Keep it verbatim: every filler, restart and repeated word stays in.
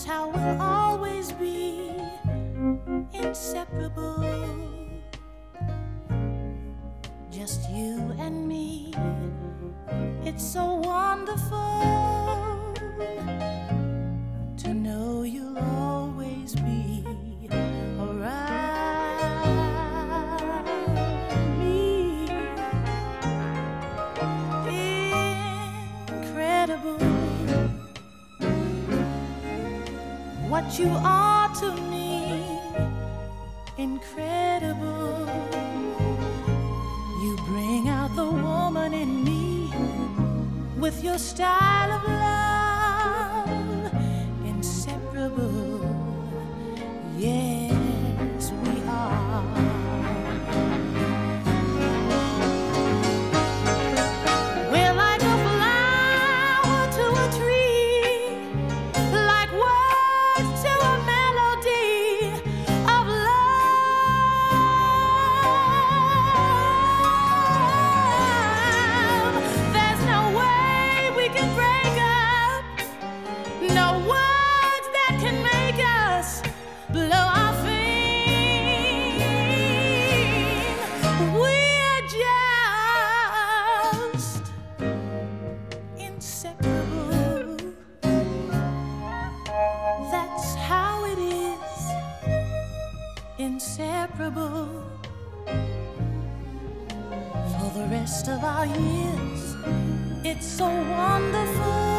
That's how we'll always be, inseparable. Just you and me. It's so wonderful to know you'll always be around me. Incredible what you are to me. Incredible. You bring out the woman in me with your style of love. Inseparable. Yes, we are. We're like a flower to a tree, like words to a melody of love. There's no way we can break up, no words that can make us blow our flame. We're just inseparable. That's how it is, inseparable. For the rest of our years, it's so wonderful.